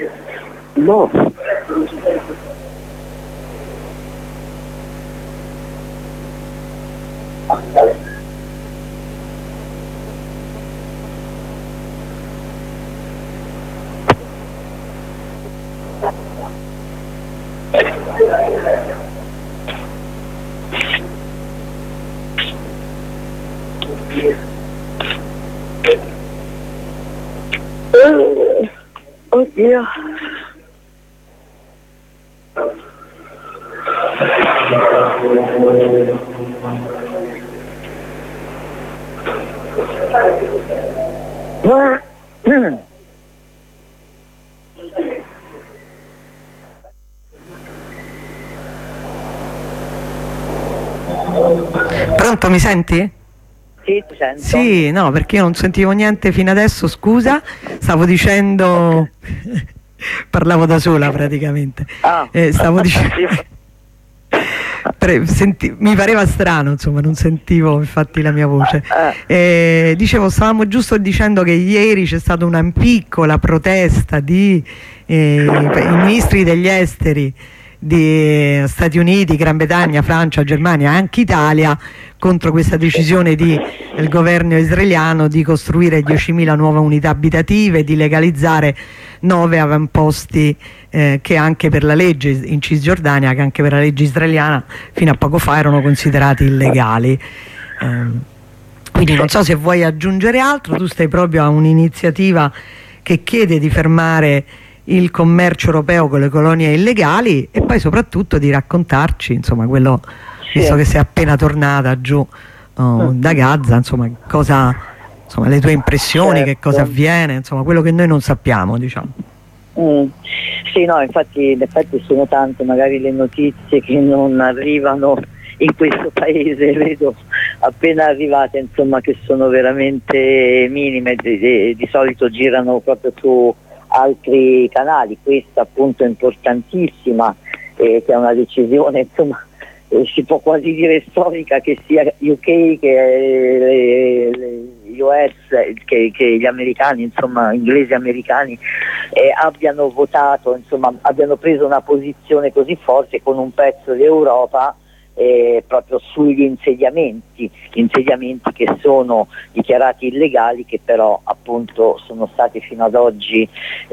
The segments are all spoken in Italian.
No. Oddio. Pronto, mi senti? Sì, ti sento. Sì, no, perché io non sentivo niente fino adesso, scusa, stavo dicendo, parlavo da sola praticamente, stavo dicendo, mi pareva strano, insomma, non sentivo infatti la mia voce. Dicevo, stavamo giusto dicendo che ieri c'è stata una piccola protesta di i ministri degli esteri di Stati Uniti, Gran Bretagna, Francia, Germania, anche Italia, contro questa decisione del governo israeliano di costruire 10.000 nuove unità abitative, di legalizzare 9 avamposti che anche per la legge in Cisgiordania, che anche per la legge israeliana fino a poco fa erano considerati illegali. Quindi non so se vuoi aggiungere altro. Tu stai proprio a un'iniziativa che chiede di fermare il commercio europeo con le colonie illegali e poi soprattutto di raccontarci, insomma, quello, visto che sei appena tornata giù da Gaza, insomma, cosa, insomma, le tue impressioni, che cosa avviene, insomma, quello che noi non sappiamo, diciamo. Sì, no, infatti in effetti sono tante magari le notizie che non arrivano in questo paese, vedo appena arrivate, insomma, che sono veramente minime, di solito girano proprio su altri canali. Questa appunto è importantissima, che è una decisione, insomma, si può quasi dire storica, che sia UK che US, che gli americani, insomma inglesi americani, abbiano votato, insomma abbiano preso una posizione così forte con un pezzo d'Europa proprio sugli insediamenti che sono dichiarati illegali, che però appunto sono stati fino ad oggi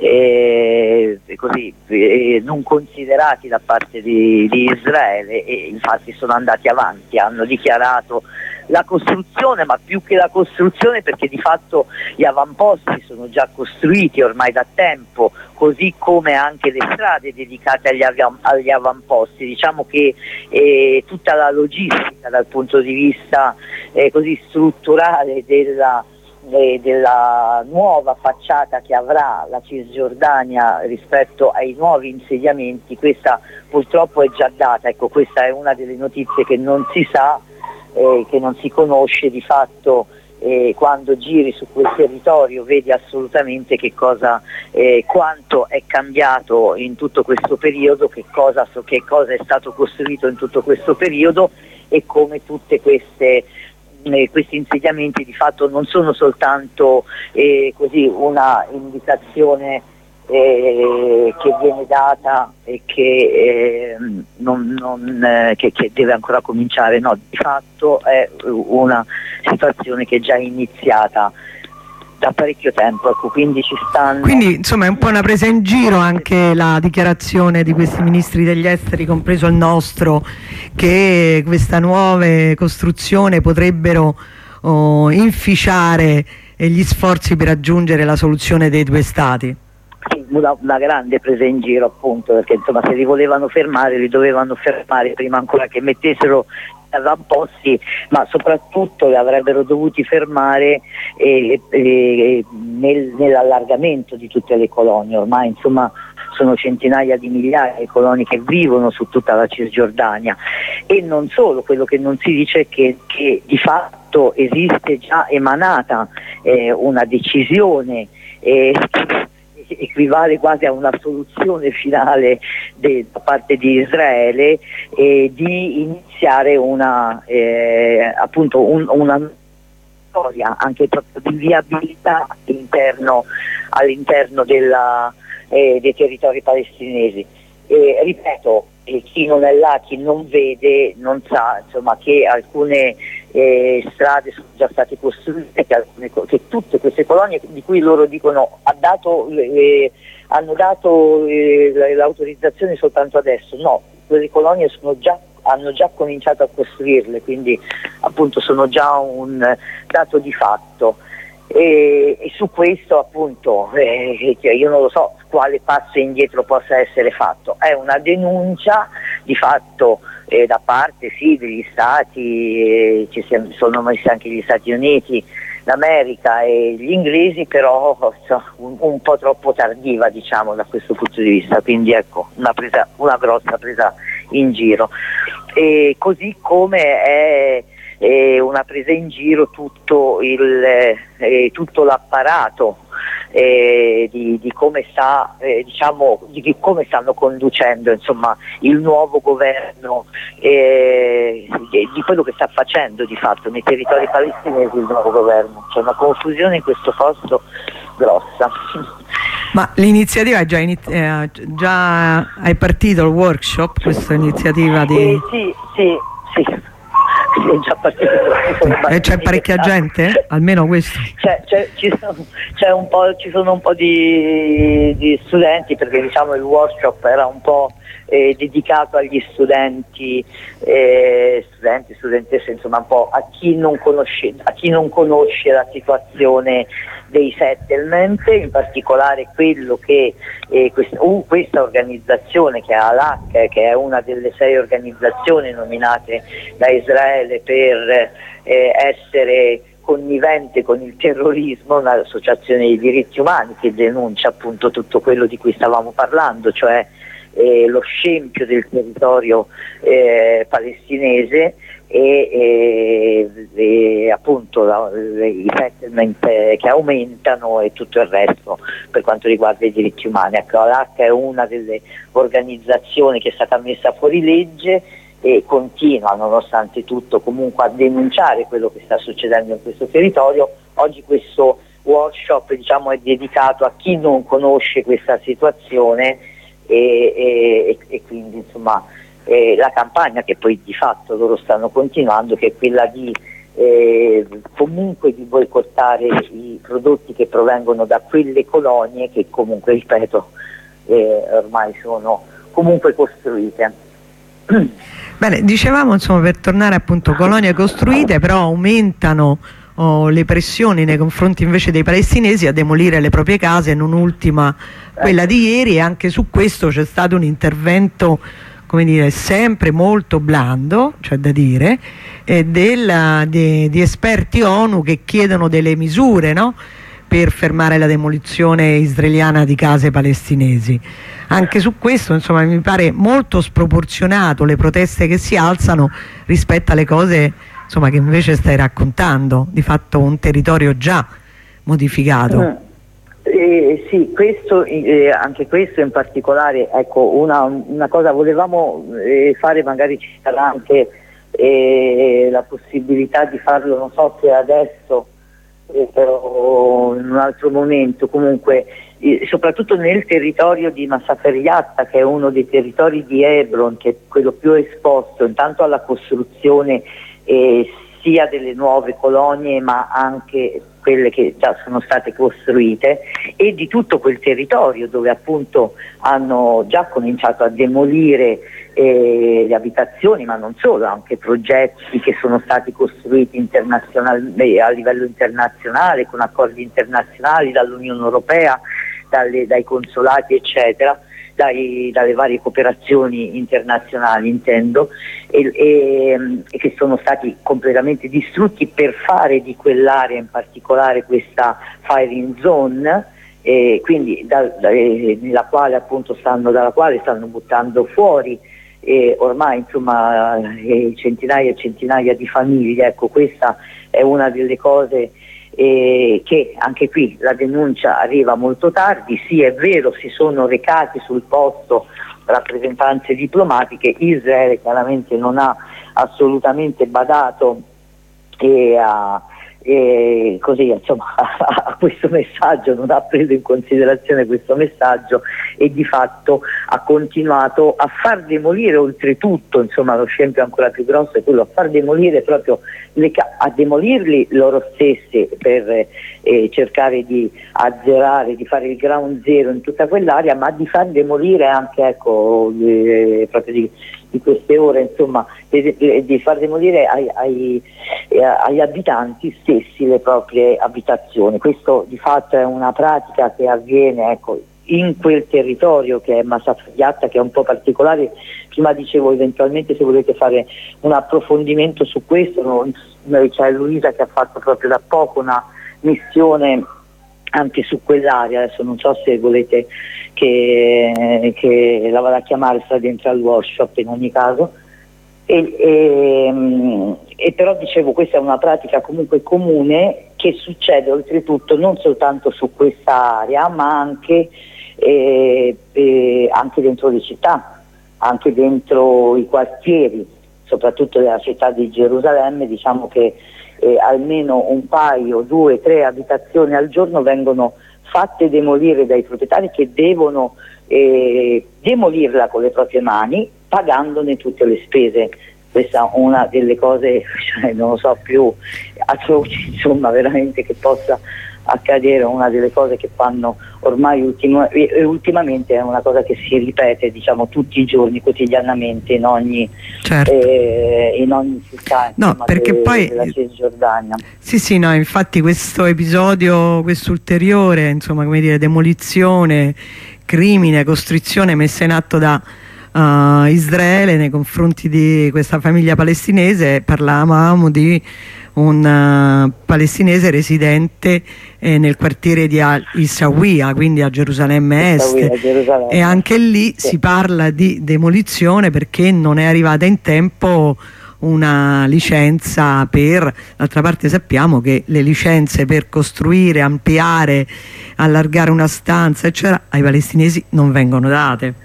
non considerati da parte di Israele, e infatti sono andati avanti, hanno dichiarato la costruzione, ma più che la costruzione, perché di fatto gli avamposti sono già costruiti ormai da tempo, così come anche le strade dedicate agli avamposti. Diciamo che tutta la logistica dal punto di vista così strutturale della nuova facciata che avrà la Cisgiordania rispetto ai nuovi insediamenti, questa purtroppo è già data. Ecco, questa è una delle notizie che non si sa, che non si conosce di fatto. Quando giri su quel territorio vedi assolutamente che cosa, quanto è cambiato in tutto questo periodo, che cosa è stato costruito in tutto questo periodo, e come tutte questi insediamenti di fatto non sono soltanto così una indicazione che viene data e che deve ancora cominciare, no, di fatto è una situazione che è già iniziata da parecchio tempo, ecco, quindi ci stanno. Quindi insomma è un po' una presa in giro anche la dichiarazione di questi ministri degli esteri, compreso il nostro, che questa nuova costruzione potrebbero inficiare gli sforzi per raggiungere la soluzione dei due stati. Una grande presa in giro, appunto, perché insomma se li volevano fermare li dovevano fermare prima ancora che mettessero avamposti, ma soprattutto li avrebbero dovuti fermare nell'allargamento di tutte le colonie. Ormai insomma sono centinaia di migliaia di colonie che vivono su tutta la Cisgiordania, e non solo. Quello che non si dice è che di fatto esiste già emanata una decisione che equivale quasi a una soluzione finale da parte di Israele, di iniziare una storia anche proprio di viabilità all'interno dei territori palestinesi. Ripeto, chi non è là, chi non vede, non sa insomma che alcune strade sono già state costruite, che tutte queste colonie di cui loro dicono hanno dato l'autorizzazione soltanto adesso, no, quelle colonie hanno già cominciato a costruirle, quindi appunto sono già un dato di fatto. E su questo appunto io non lo so quale passo indietro possa essere fatto. È una denuncia di fatto da parte degli stati, ci sono messi anche gli Stati Uniti d'America e gli inglesi, però un po' troppo tardiva, diciamo, da questo punto di vista, quindi ecco una grossa presa in giro, e così come è una presa in giro tutto l'apparato di come di come stanno conducendo insomma il nuovo governo, di quello che sta facendo di fatto nei territori palestinesi il nuovo governo. C'è una confusione in questo posto grossa. Ma l'iniziativa già è partito il workshop, questa iniziativa di... Sì, è già partito. E c'è parecchia gente? Almeno questo? Ci sono un po' di studenti, perché diciamo il workshop era un po' dedicato agli studentesse, insomma un po' a chi non conosce la situazione dei settlement, in particolare quello che questa organizzazione, che è ALAC, che è una delle 6 organizzazioni nominate da Israele per essere connivente con il terrorismo, un'associazione di diritti umani che denuncia appunto tutto quello di cui stavamo parlando, cioè lo scempio del territorio palestinese e appunto i settlement che aumentano e tutto il resto per quanto riguarda i diritti umani. Ecco, l'ALAC è una delle organizzazioni che è stata messa fuori legge e continua nonostante tutto comunque a denunciare quello che sta succedendo in questo territorio. Oggi questo workshop, diciamo, è dedicato a chi non conosce questa situazione e quindi insomma la campagna che poi di fatto loro stanno continuando, che è quella di comunque di boicottare i prodotti che provengono da quelle colonie che comunque, ripeto, ormai sono comunque costruite. Bene, dicevamo insomma, per tornare appunto, colonie costruite, però aumentano le pressioni nei confronti invece dei palestinesi a demolire le proprie case, non ultima quella di ieri, e anche su questo c'è stato un intervento, come dire, sempre molto blando, c'è da dire, di esperti ONU che chiedono delle misure, no? Per fermare la demolizione israeliana di case palestinesi. Anche su questo insomma mi pare molto sproporzionato le proteste che si alzano rispetto alle cose insomma che invece stai raccontando, di fatto un territorio già modificato. Sì, anche questo in particolare, ecco, una cosa volevamo fare, magari ci sarà anche la possibilità di farlo, non so se adesso, però in un altro momento, comunque soprattutto nel territorio di Masafer Yatta, che è uno dei territori di Hebron, che è quello più esposto intanto alla costruzione sia delle nuove colonie ma anche quelle che già sono state costruite, e di tutto quel territorio dove appunto hanno già cominciato a demolire le abitazioni, ma non solo, anche progetti che sono stati costruiti a livello internazionale, con accordi internazionali dall'Unione Europea, dai consolati eccetera, dalle varie cooperazioni internazionali intendo, e che sono stati completamente distrutti per fare di quell'area in particolare questa firing zone, quindi dalla quale stanno buttando fuori ormai insomma centinaia e centinaia di famiglie. Ecco, questa è una delle cose che anche qui la denuncia arriva molto tardi. Sì, è vero, si sono recati sul posto rappresentanze diplomatiche, Israele chiaramente non ha assolutamente badato così insomma a questo messaggio, non ha preso in considerazione questo messaggio e di fatto ha continuato a far demolire, oltretutto insomma lo scempio ancora più grosso è quello, a far demolire proprio a demolirli loro stessi per cercare di azzerare, di fare il ground zero in tutta quell'area, ma di far demolire anche, ecco, proprio di queste ore, insomma, di far demolire agli abitanti stessi le proprie abitazioni. Questo di fatto è una pratica che avviene, ecco, in quel territorio che è Massafagliatta, che è un po' particolare. Prima dicevo, eventualmente se volete fare un approfondimento su questo, c'è Luisa che ha fatto proprio da poco una missione anche su quell'area, adesso non so se volete che la vada a chiamare, sta dentro al workshop in ogni caso, e però dicevo, questa è una pratica comunque comune che succede oltretutto non soltanto su questa area, ma anche dentro le città, anche dentro i quartieri, soprattutto della città di Gerusalemme. Diciamo che almeno un paio, 2, 3 abitazioni al giorno vengono fatte demolire dai proprietari, che devono demolirla con le proprie mani, pagandone tutte le spese. Questa è una delle cose, cioè, non lo so, più atroci, insomma, veramente che possa accadere, una delle cose che fanno ormai ultimamente, è una cosa che si ripete, diciamo, tutti i giorni, quotidianamente, in ogni, certo. In ogni città, insomma, no, perché poi della Cisgiordania. Sì, no, infatti questo episodio, questo ulteriore, insomma, come dire, demolizione, crimine, costrizione messa in atto da Israele nei confronti di questa famiglia palestinese. Parlavamo di un palestinese residente nel quartiere di Al-Isawiya, quindi a Gerusalemme Est, e anche lì si parla di demolizione perché non è arrivata in tempo una licenza per, d'altra parte sappiamo che le licenze per costruire, ampliare, allargare una stanza eccetera ai palestinesi non vengono date.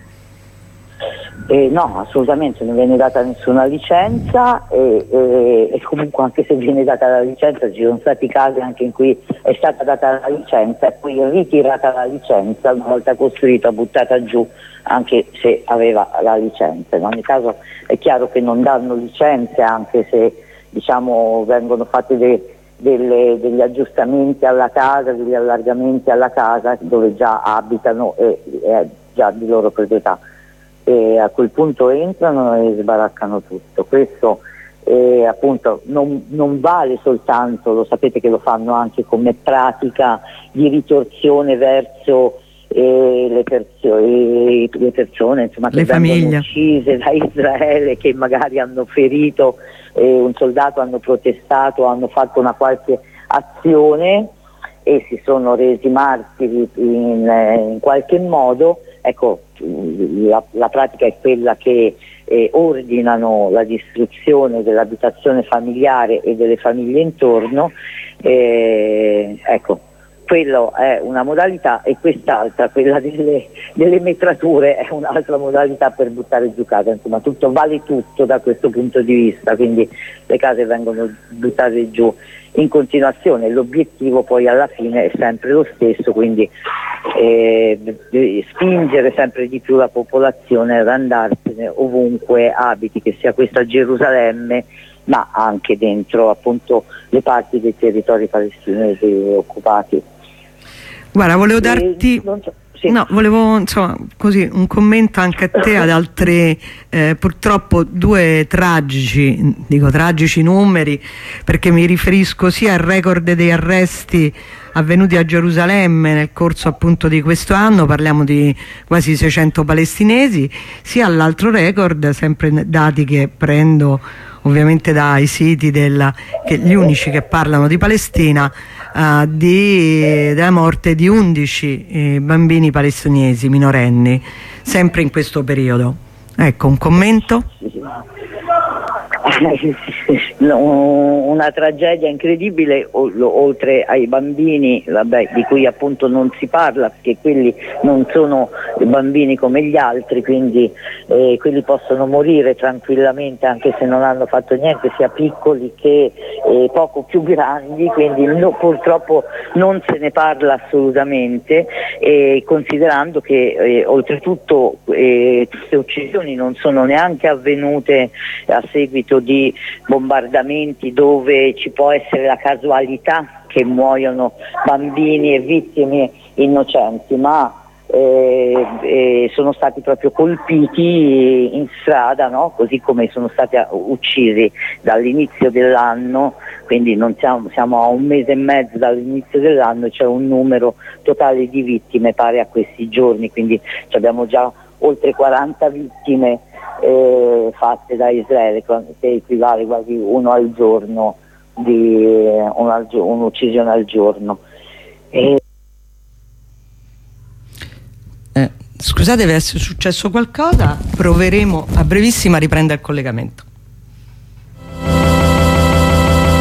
No, assolutamente non viene data nessuna licenza, e comunque anche se viene data la licenza, ci sono stati casi anche in cui è stata data la licenza e poi ritirata la licenza, una volta costruita, buttata giù, anche se aveva la licenza. In ogni caso è chiaro che non danno licenze, anche se, diciamo, vengono fatti degli aggiustamenti alla casa, degli allargamenti alla casa dove già abitano e è già di loro proprietà. E a quel punto entrano e sbaraccano tutto. Questo appunto non vale soltanto, lo sapete che lo fanno anche come pratica di ritorsione verso le persone, insomma, che vengono uccise da Israele, che magari hanno ferito un soldato, hanno protestato, hanno fatto una qualche azione e si sono resi martiri in qualche modo. Ecco, la pratica è quella che ordinano la distruzione dell'abitazione familiare e delle famiglie intorno. Ecco, quello è una modalità, e quest'altra, quella delle metrature, è un'altra modalità per buttare giù casa. Insomma, tutto vale tutto da questo punto di vista, quindi le case vengono buttate giù in continuazione. L'obiettivo poi alla fine è sempre lo stesso, quindi spingere sempre di più la popolazione ad andarsene ovunque abiti, che sia questa Gerusalemme, ma anche dentro appunto le parti dei territori palestinesi occupati. Guarda, volevo darti volevo insomma così un commento anche a te ad altri purtroppo 2 tragici numeri, perché mi riferisco sia al record degli arresti avvenuti a Gerusalemme nel corso appunto di questo anno, parliamo di quasi 600 palestinesi, sia all'altro record, sempre dati che prendo ovviamente dai siti gli unici che parlano di Palestina, della morte di 11 bambini palestinesi minorenni, sempre in questo periodo. Ecco, un commento? una tragedia incredibile, oltre ai bambini, vabbè, di cui appunto non si parla perché quelli non sono bambini come gli altri, quindi quelli possono morire tranquillamente anche se non hanno fatto niente, sia piccoli che poco più grandi, quindi purtroppo non se ne parla assolutamente, considerando che oltretutto queste uccisioni non sono neanche avvenute a seguito di bombardamenti dove ci può essere la casualità che muoiono bambini e vittime innocenti, ma sono stati proprio colpiti in strada, no? Così come sono stati uccisi dall'inizio dell'anno, quindi non siamo a un mese e mezzo dall'inizio dell'anno, c'è un numero totale di vittime pari a questi giorni, quindi abbiamo già oltre 40 vittime fatte da Israele, che equivale quasi uno al giorno, un'uccisione al giorno. Scusate, deve essere successo qualcosa, proveremo a brevissimo a riprendere il collegamento.